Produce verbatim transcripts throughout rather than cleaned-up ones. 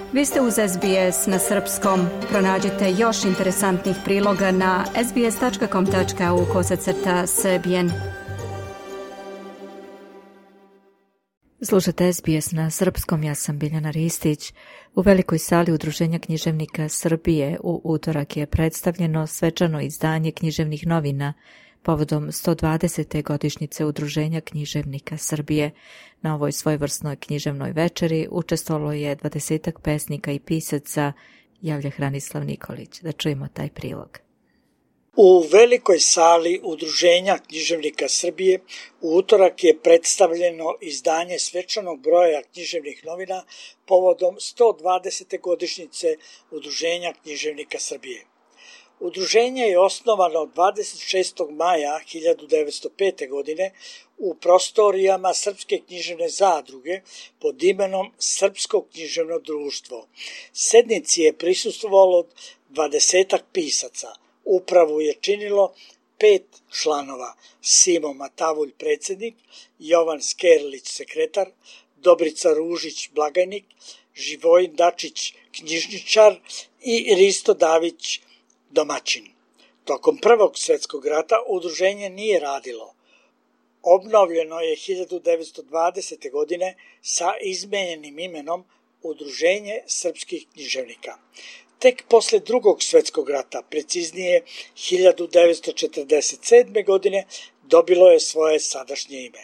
Vi ste uz S B S na srpskom. Pronađite još interesantnih priloga na sbs.com.au kosacrta srbijen. Slušate S B S na srpskom, ja sam Biljana Ristić. U velikoj sali Udruženja književnika Srbije u utorak je predstavljeno svečano izdanje književnih novina povodom sto dvadesete godišnjice Udruženja književnika Srbije. Na ovoj svojevrsnoj književnoj večeri učestvovalo je dvadesetak pesnika i pisaca, javlja Hranislav Nikolić. Da čujemo taj prilog. U velikoj sali Udruženja književnika Srbije u utorak je predstavljeno izdanje svečanog broja književnih novina povodom sto dvadesete godišnjice Udruženja književnika Srbije. Udruženje je osnovano dvadeset šestog maja hiljadu devetsto pete. godine u prostorijama Srpske književne zadruge pod imenom Srpsko književno društvo. Sednici je prisustvovalo dvadesetak pisaca. Upravu je činilo pet članova: Simo Matavulj predsjednik, Jovan Skerlić sekretar, Dobrica Ružić blagajnik, Živojin Dačić knjižničar i Risto Davić domaćin. Tokom Prvog svjetskog rata udruženje nije radilo. Obnovljeno je hiljadu devetsto dvadesete. godine sa izmenjenim imenom Udruženje srpskih književnika. Tek posle Drugog svjetskog rata, preciznije hiljadu devetsto četrdeset sedme. godine, dobilo je svoje sadašnje ime.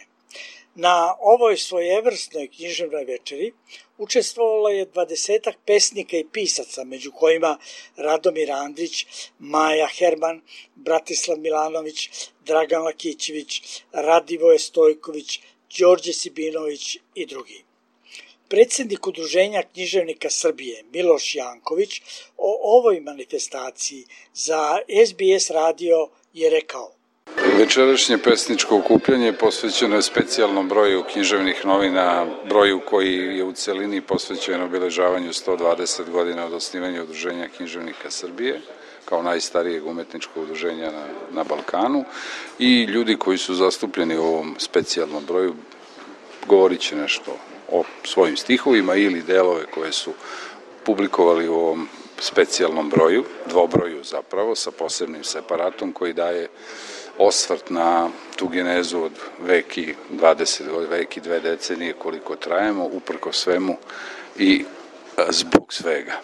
Na ovoj svojevrsnoj književnoj večeri učestvovalo je dvadesetak pesnika i pisaca, među kojima Radomir Andrić, Maja Herman, Bratislav Milanović, Dragan Lakićević, Radivoje Stojković, Đorđe Sibinović i drugi. Predsjednik Udruženja književnika Srbije Miloš Janković o ovoj manifestaciji za S B S radio je rekao: Večerašnje pesničko okupljanje posvećeno je specijalnom broju književnih novina, broju koji je u celini posvećen obeležavanju sto dvadeset godina od osnivanja Udruženja književnika Srbije, kao najstarijeg umetničkog udruženja na, na Balkanu, i ljudi koji su zastupljeni u ovom specijalnom broju govorit će nešto o svojim stihovima ili delove koje su publikovali u ovom specijalnom broju, dvobroju zapravo, sa posebnim separatom koji daje osvrt na tu genezu od veki dvadeset, veki dve decenije koliko trajemo, uprko svemu i zbog svega.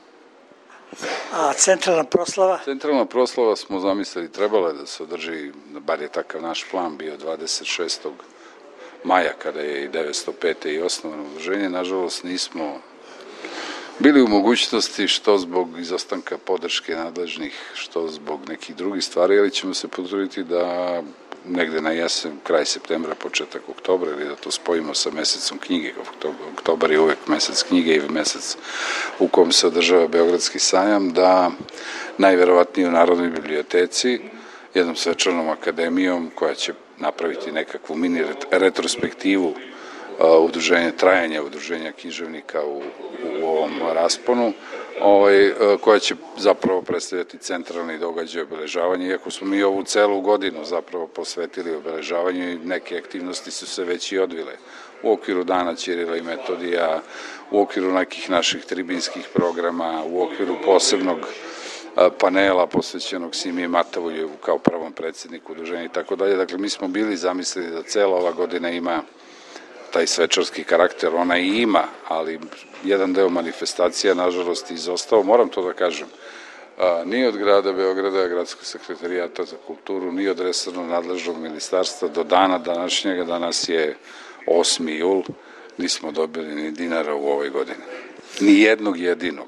A centralna proslava? Centralna proslava smo zamislili, trebalo je da se održi, bar je takav naš plan bio, dvadeset šestog maja, kada je i devetsto pete. i osnovano udruženje. Nažalost, nismo bili u mogućnosti, što zbog izostanka podrške nadležnih, što zbog nekih drugih stvari, ali ćemo se potruditi da negde na jesen, kraj septembra, početak oktobra, ili da to spojimo sa mesecom knjige. Oktobar je uvek mesec knjige i mesec u kom se održava Beogradski sajam, da najverovatnije u Narodnoj biblioteci, jednom svečanom akademijom koja će napraviti nekakvu mini retrospektivu udruženja, trajanja udruženja književnika u, u ovom rasponu, ovaj, koja će zapravo predstavljati centralni događaj obeležavanja, iako smo mi ovu celu godinu zapravo posvetili obeležavanju i neke aktivnosti su se već i odvile u okviru Dana Ćirila i Metodija, u okviru nekih naših tribinskih programa, u okviru posebnog panela posvećenog Simi Matavulju kao prvom predsjedniku udruženja i tako dalje. Dakle, mi smo bili zamislili da cela ova godina ima taj svečarski karakter, ona i ima, ali jedan deo manifestacija, nažalost, izostao. Moram to da kažem, ni od grada Beograda, Gradskog sekretarijata za kulturu, ni od resornog nadležnog ministarstva do dana današnjega, danas je osmi jul, nismo dobili ni dinara u ovoj godini. Ni jednog jedinog.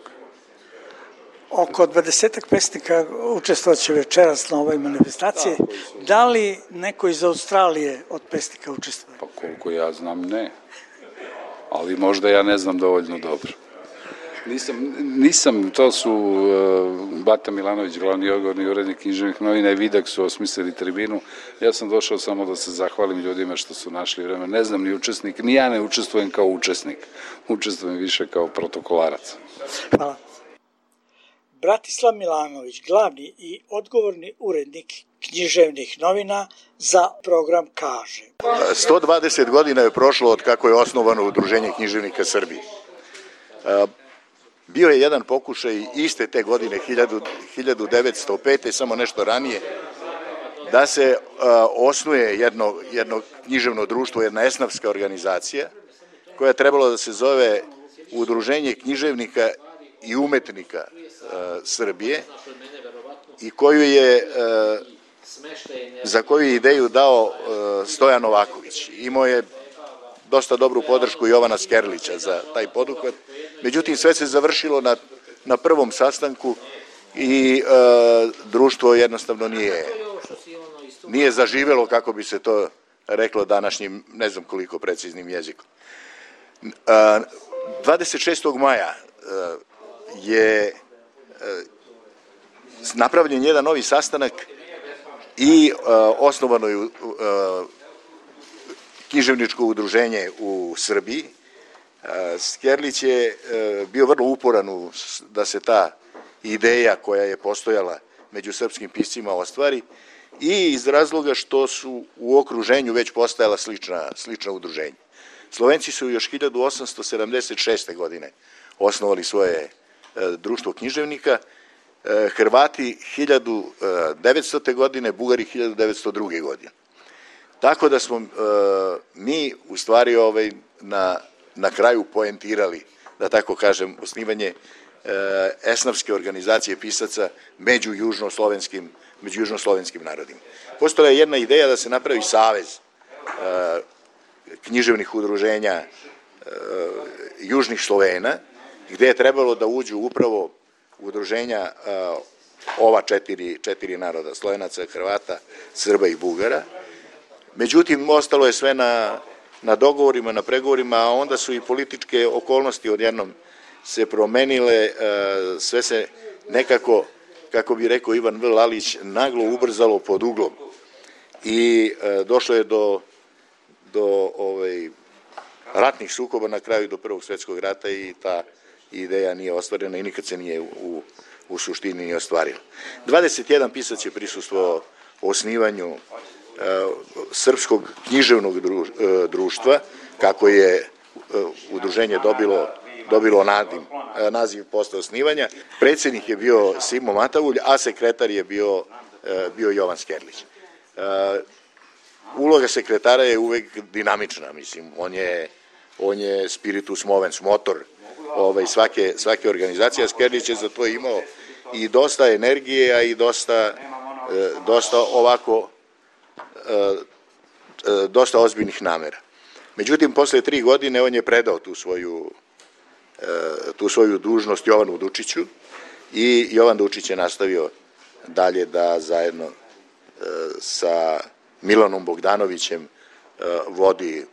Oko dvadesetak pesnika učestvovaće večeras na ovoj manifestaciji. Da, da li neko iz Australije od pesnika učestvuje? Pa koliko ja znam, ne. Ali možda ja ne znam dovoljno dobro. Nisam, nisam to su uh, Bata Milanović, glavni odgovorni urednik književnih novina, i Vidak su osmislili tribinu. Ja sam došao samo da se zahvalim ljudima što su našli vreme. Ne znam ni učesnik, ni ja ne učestvujem kao učesnik. Učestvujem više kao protokolarac. Hvala. Bratislav Milanović, glavni i odgovorni urednik književnih novina za program, kaže: sto dvadeset godina je prošlo od kako je osnovano Udruženje književnika Srbije. bio je jedan pokušaj iste te godine hiljadu devetsto pete. samo nešto ranije, da se uh, osnuje jedno, jedno književno društvo, jedna esnafska organizacija koja je trebalo da se zove Udruženje književnika i umetnika uh, Srbije i koju je uh, za koju je ideju dao uh, Stojan Novaković. Imao je dosta dobru podršku Jovana Skerlića za taj poduhvat. Međutim, sve se završilo na, na prvom sastanku i uh, društvo jednostavno nije nije zaživelo, kako bi se to reklo današnjim, ne znam koliko preciznim jezikom. dvadeset šestog maja je napravljen jedan novi sastanak i osnovano je književničko udruženje u Srbiji. Skerlić je bio vrlo uporan da se ta ideja koja je postojala među srpskim piscima ostvari, i iz razloga što su u okruženju već postajala slična, slična udruženja. Slovenci su još hiljadu osamsto sedamdeset šeste. godine osnovali svoje e, društvo književnika, e, Hrvati hiljadu devetstote. godine, Bugari hiljadu devetsto druge. godine. Tako da smo e, mi u stvari ovaj, na, na kraju poentirali, da tako kažem, osnivanje e, esnafske organizacije pisaca među južnoslovenskim među južnoslovenskim narodima. Postojala je jedna ideja da se napravi savez e, književnih udruženja e, južnih Slovena, gde je trebalo da uđu upravo udruženja e, ova četiri, četiri naroda, Slovenaca, Hrvata, Srba i Bugara. Međutim, ostalo je sve na, na dogovorima, na pregovorima, a onda su i političke okolnosti odjednom se promenile, e, sve se nekako, kako bi rekao Ivan V. Lalić, naglo ubrzalo pod uglom i e, došlo je do, do ovaj, ratnih sukoba, na kraju do Prvog svjetskog rata, i ta ideja nije ostvarena i nikad se nije u, u suštini nije ostvarila. dvadeset jedan pisac je prisustvovao osnivanju e, Srpskog književnog dru, e, društva, kako je e, udruženje dobilo dobilo nadim, naziv posle osnivanja. Predsjednik je bio Simo Matavulj, a sekretar je bio, bio Jovan Skerlić. Uloga sekretara je uvek dinamična, mislim, on je, on je spiritus movens, motor ovaj, svake, svake organizacije. Skerlić je za to imao i dosta energije, a i dosta, dosta ovako, dosta ozbiljnih namera. Međutim, posle tri godine on je predao tu svoju tu svoju dužnost Jovanu Dučiću i Jovan Dučić je nastavio dalje da zajedno sa Milanom Bogdanovićem vodi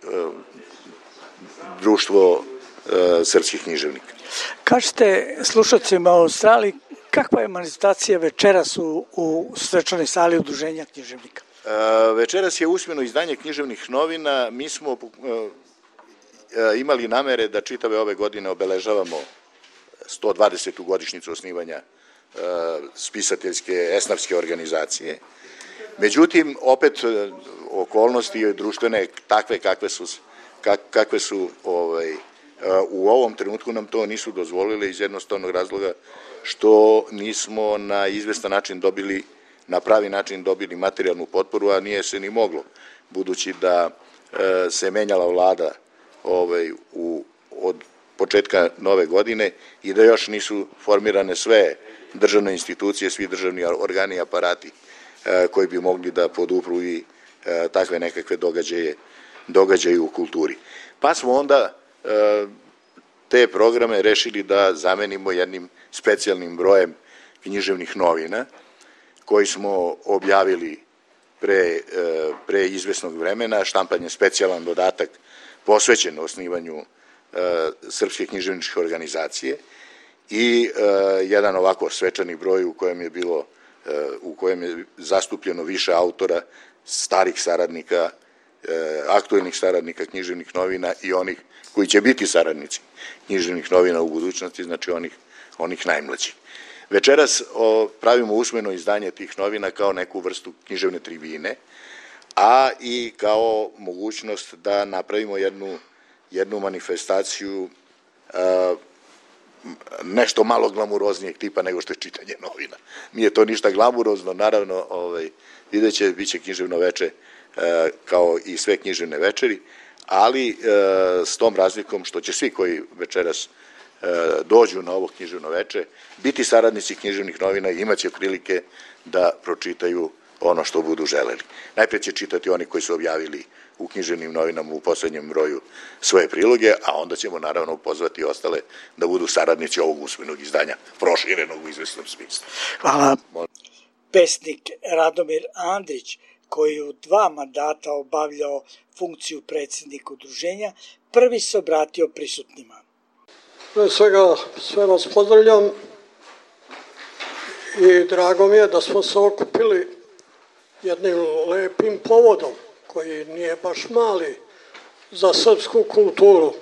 društvo srpskih književnika. Kažete slušacima u Australiji, kakva je manifestacija večeras u, u svečanoj sali udruženja književnika? Večeras je usmeno izdanje književnih novina. Mi smo imali namere da čitave ove godine obeležavamo sto dvadesetu godišnjicu osnivanja spisateljske esnafske organizacije. Međutim, opet okolnosti društvene takve kakve su, kakve su ovaj, u ovom trenutku nam to nisu dozvolile iz jednostavnog razloga što nismo na izvestan način dobili, na pravi način dobili materijalnu potporu, a nije se ni moglo, budući da se menjala vlada ovaj, u, od početka nove godine i da još nisu formirane sve državne institucije, svi državni organi i aparati e, koji bi mogli da podupru i e, takve nekakve događaje, događaje u kulturi. Pa smo onda e, te programe rešili da zamenimo jednim specijalnim brojem književnih novina koji smo objavili pre, e, pre izvesnog vremena, štampan je specijalan dodatak posvećen osnivanju e, Srpske književničke organizacije i e, jedan ovako svečani broj u kojem je bilo, e, u kojem je zastupljeno više autora, starih saradnika, e, aktuelnih saradnika književnih novina i onih koji će biti saradnici književnih novina u budućnosti, znači onih, onih najmlađih. Večeras o, pravimo usmeno izdanje tih novina kao neku vrstu književne tribine, a i kao mogućnost da napravimo jednu, jednu manifestaciju a, nešto malo glamuroznijeg tipa nego što je čitanje novina. Nije to ništa glamurozno, naravno, ovaj, vidjet će, bit će književno veče e, kao i sve književne večeri, ali e, s tom razlikom što će svi koji večeras e, dođu na ovo književno veče biti saradnici književnih novina i imaće prilike da pročitaju ono što budu želeli. Najprej će čitati oni koji su objavili u književnim novinama u poslednjem broju svoje priloge, a onda ćemo naravno pozvati ostale da budu saradnici ovog usmenog izdanja, proširenog u izvesnom smislu. Hvala. Pesnik Radomir Andrić, koji je u dva mandata obavljao funkciju predsjednika udruženja, prvi se obratio prisutnima. Pre svega sve vas pozdravljam i drago mi je da smo se okupili jednim lepim povodom koji nije baš mali za srpsku kulturu.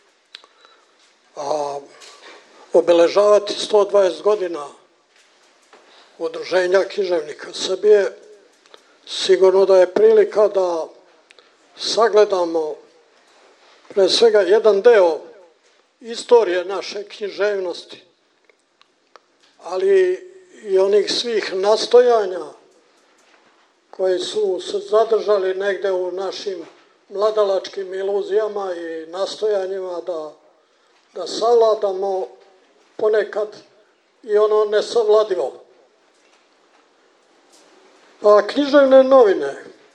A obeležavati sto dvadeset godina Udruženja književnika Srbije sigurno da je prilika da sagledamo pre svega jedan deo istorije naše književnosti, ali i onih svih nastojanja koji su se zadržali negde u našim mladalačkim iluzijama i nastojanjima da, da savladamo ponekad i ono nesavladivo. Pa književne novine,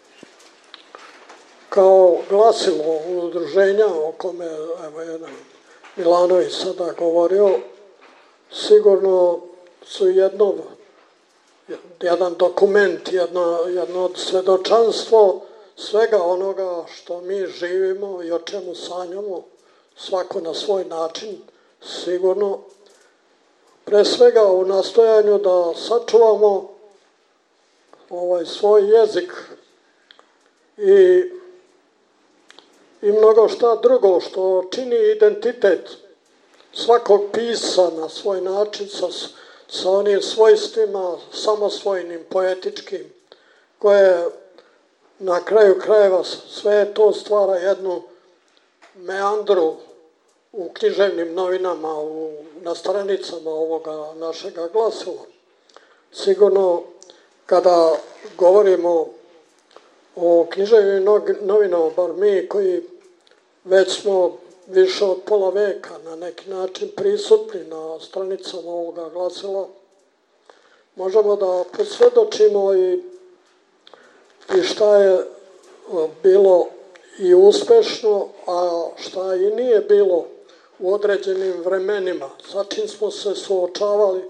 kao glasilo udruženja o kome evo jedan Milanović sada govorio, sigurno su jedno, jedan dokument, jedno, jedno svedočanstvo svega onoga što mi živimo i o čemu sanjamo, svako na svoj način, sigurno, pre svega u nastojanju da sačuvamo ovaj svoj jezik i, i mnogo šta drugo što čini identitet svakog pisa na svoj način sa, sa onim svojstvima samosvojnim, poetičkim, koje na kraju krajeva sve to stvara jednu meandru u književnim novinama, u, na stranicama ovoga našega glasila. Sigurno kada govorimo o književnim novinama, bar mi koji već smo više od pola veka na neki način prisutni na stranicama ovoga glasila, možemo da posvjedočimo i, i šta je bilo i uspešno, a šta i nije bilo u određenim vremenima, sa čim smo se suočavali,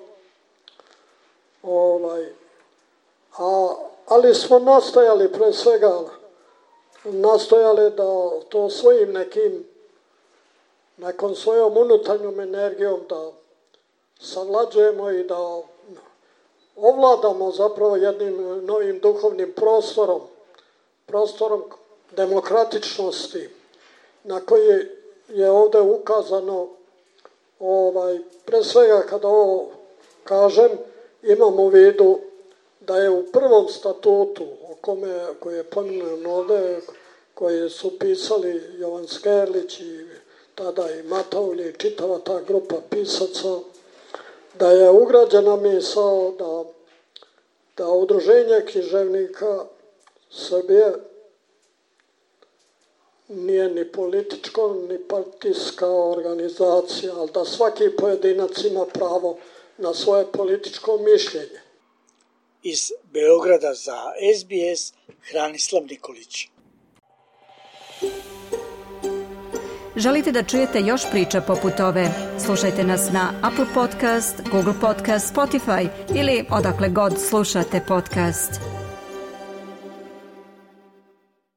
ovaj, a, ali smo nastojali pre svega, nastojali da to svojim nekim, nekom svojom unutarnjom energijom da savlađujemo i da ovladamo zapravo jednim novim duhovnim prostorom, prostorom demokratičnosti, na koji je ovde ukazano, ovaj, pre svega kada ovo kažem, imam u vidu da je u prvom statutu, o kome, koji je pominjan ovde, koji su pisali Jovan Skerlić i tada i Mataulje i čitava ta grupa pisaca, da je ugrađena misao da, da Udruženje književnika Srbije nije ni političko, ni partijska organizacija, ali da svaki pojedinac ima pravo na svoje političko mišljenje. Iz Beograda za S B S, Hranislav Nikolić. Želite da čujete još priča poput ove? Slušajte nas na Apple Podcast, Google Podcast, Spotify ili odakle god slušate podcast.